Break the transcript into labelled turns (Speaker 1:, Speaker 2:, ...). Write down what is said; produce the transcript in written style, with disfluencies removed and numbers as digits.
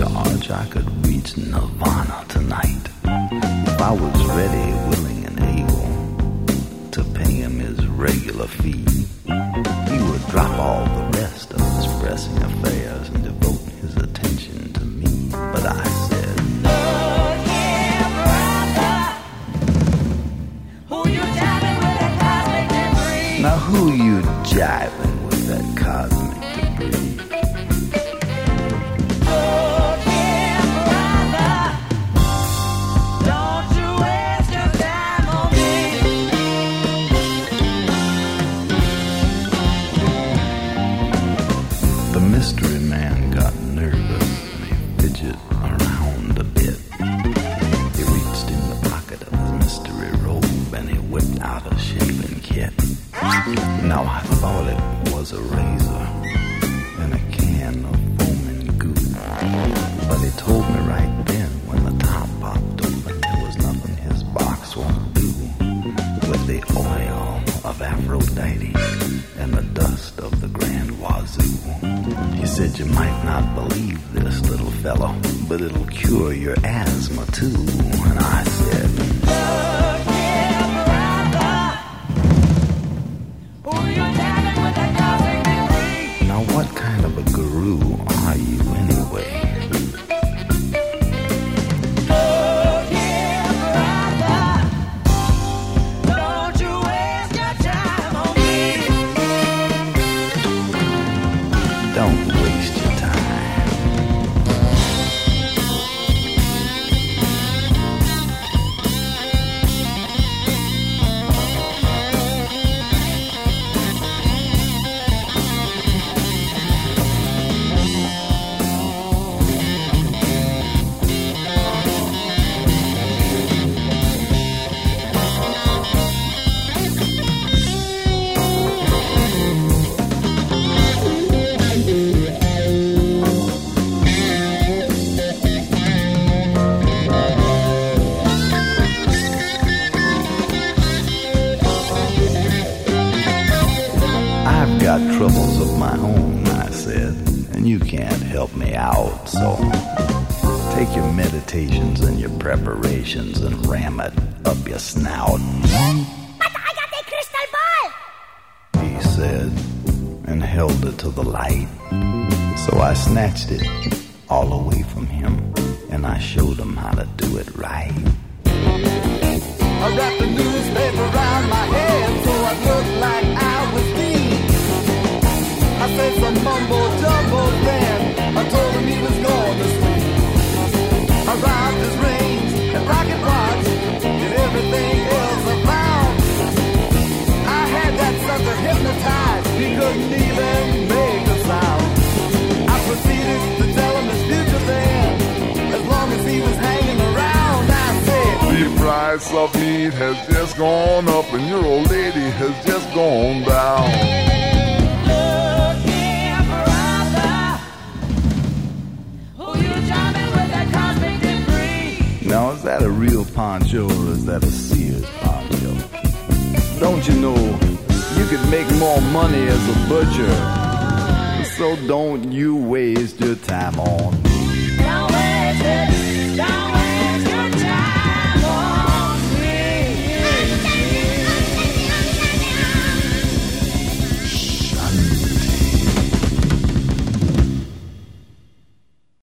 Speaker 1: charge, I could reach nirvana tonight. If I was ready, willing, and able to pay him his regular fee, he would drop all the rest of his pressing affairs and devote his attention to me. But I said,
Speaker 2: look here, brother, who you jiving with that cosmic debris?
Speaker 1: now who you jiving with that cosmic debris?
Speaker 2: Look here, brother, don't you waste your time on me.
Speaker 1: The mystery man got nervous and he fidgeted around a bit. He reached in the pocket of his mystery robe and he whipped out a shaving kit. Now I thought it was a razor and a can of foaming goo, but he told me right then when the top popped open there was nothing his box won't do. With the oil of Aphrodite and the dust of the Grand Wazoo. He said, you might not believe this, little fellow, but it'll cure your asthma too. And I said,
Speaker 2: Look here, brother, who you jiving with that cosmic debris?
Speaker 1: now what kind of a guru are you anyway?
Speaker 2: Look here, brother, don't you waste your time on me.
Speaker 1: Don't waste your time. I've got troubles of my own, I said, and you can't help me out, so take your meditations and your preparations and ram it up your snout,
Speaker 2: But I got the crystal ball.
Speaker 1: he said, and held it to the light. So I snatched it all away from him, and I showed him how to do it right.
Speaker 3: I wrapped the newspaper around my head so I looked like I was dead. I said some mumbo jumbo then. I told him he was going to sleep. I robbed his rings and rocket watch and everything else I found. I had that sucker hypnotized. He couldn't even make a sound. I proceeded to tell him his future then. As long as he was hanging around, I said,
Speaker 4: The price of meat has just gone up and your old lady has just gone down.
Speaker 2: Look here, brother, who you jiving with that cosmic debris?
Speaker 1: Now, is that a real poncho or is that a Sears poncho? Don't you know you could make more money as a butcher? So don't you waste your time on